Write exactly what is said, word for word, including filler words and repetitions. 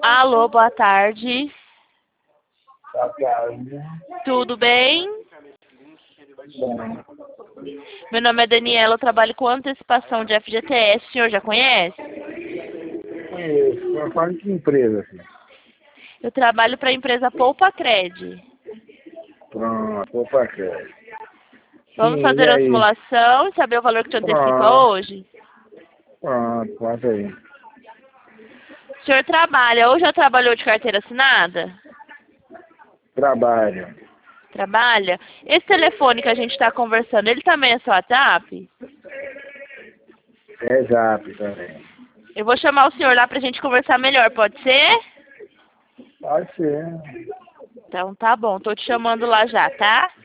Alô, boa tarde. Boa tarde. Tudo bem? Bom, Meu nome é Daniela, eu trabalho com antecipação de F G T S. O senhor já conhece? conheço. Eu falo de que empresa, filho? Eu trabalho para a empresa Poupa Cred. Pronto, opa, cara. Vamos Sim, e fazer a aí? simulação e saber o valor que te antecipa Pronto, hoje? pronto, conta aí. O senhor trabalha ou já trabalhou de carteira assinada? Trabalho. Trabalha? Esse telefone que a gente está conversando, ele também é seu WhatsApp? É zap também. Eu vou chamar o senhor lá para a gente conversar melhor, pode ser? Pode ser. Então tá bom, tô te chamando lá já, tá?